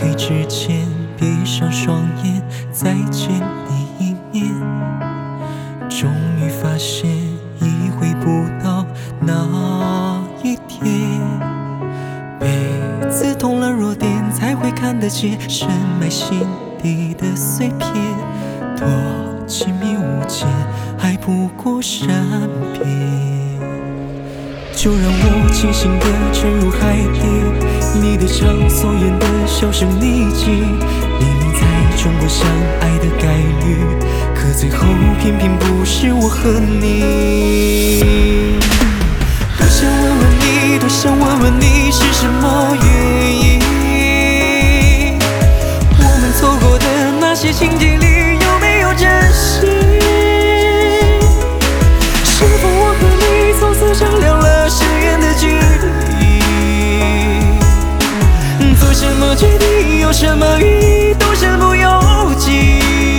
黑之前，闭上双眼，再见你一面。终于发现，已回不到那一天。被刺痛了弱点，才会看得见深埋心底的碎片。多亲密无间，还不过善变。就让我清醒地沉入海底，你的畅所言的销声匿迹。明明猜中过相爱的概率，可最后偏偏不是我和你。多想问问你，多想问问你，是什么原因？我们错过的那些情节里，有没有真心？是否我和你从此丈量了深远的距离？做什么决定，有什么意义，都身不由己。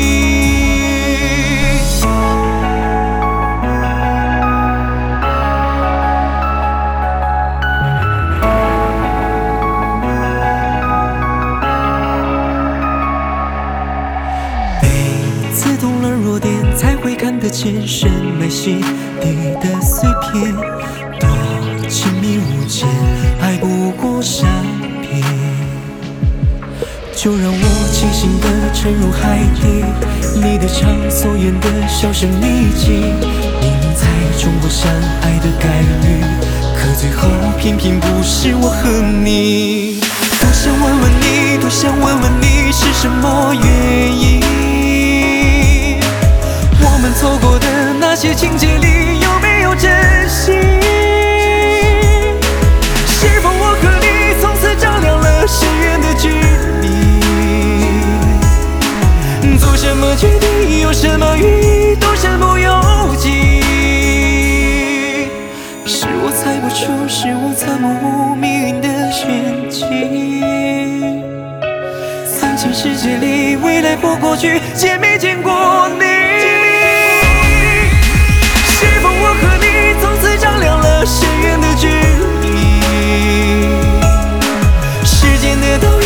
刺痛了弱点，才会看得见深埋心底的碎片。多亲密无间，还不过善变。就让我清醒地沉入海底，你的畅所言的销声匿迹。明明猜中过相爱的概率，可最后偏偏不是我和你。多想问问你，多想问问你，是什么原因？我们错过的那些情节里，有没有真心？是否我和你从此丈量了深远的距离？做什么决定，有什么意义，都身不由己。是我猜不出，是我参悟命运的玄机。3000世界里，未来或过去，见没见过你？是否我和你从此丈量了深远的距离？时间的倒影